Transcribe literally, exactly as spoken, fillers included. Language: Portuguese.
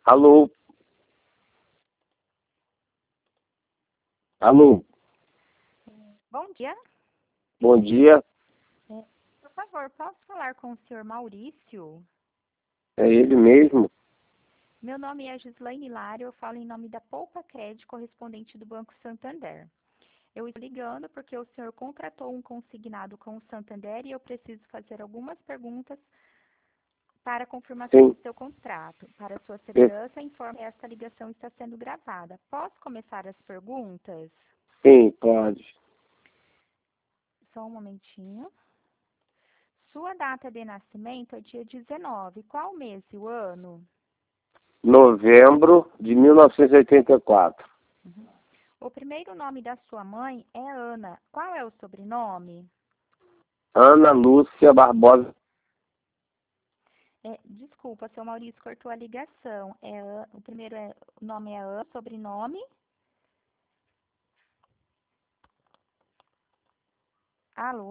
Alô? Alô? Bom dia. Bom dia. É, por favor, posso falar com o senhor Maurício? É ele mesmo? Meu nome é Gislaine Hilário, eu falo em nome da Poupa Cred, correspondente do Banco Santander. Eu estou ligando porque o senhor contratou um consignado com o Santander e eu preciso fazer algumas perguntas para a confirmação Sim. do seu contrato. Para sua É, segurança, informe que esta ligação está sendo gravada. Posso começar as perguntas? Sim, pode. Só um momentinho. Sua data de nascimento é dia dezenove. Qual mês e o ano? Novembro de mil novecentos e oitenta e quatro. Uhum. O primeiro nome da sua mãe é Ana. Qual é o sobrenome? Ana Lúcia Barbosa. É, desculpa, seu Maurício cortou a ligação. É, An- o primeiro é, o nome é Ana, sobrenome? Alô?